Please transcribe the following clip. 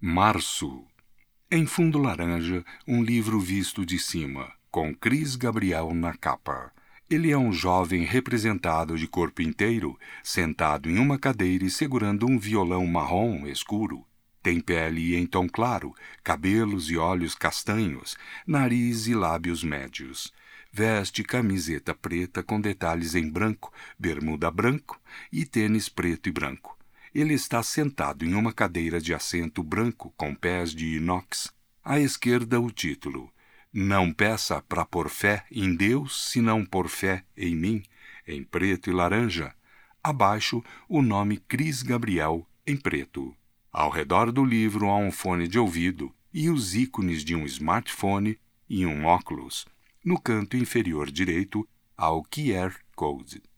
Março. Em fundo laranja, um livro visto de cima, com Cris Gabriel na capa. Ele é um jovem representado de corpo inteiro, sentado em uma cadeira e segurando um violão marrom escuro. Tem pele em tom claro, cabelos e olhos castanhos, nariz e lábios médios. Veste camiseta preta com detalhes em branco, bermuda branco e tênis preto e branco. Ele está sentado em uma cadeira de assento branco com pés de inox. À esquerda, o título: Não peça para pôr fé em Deus, senão por fé em mim, em preto e laranja. Abaixo, o nome Cris Gabriel, em preto. Ao redor do livro há um fone de ouvido e os ícones de um smartphone e um óculos. No canto inferior direito, há o QR Code.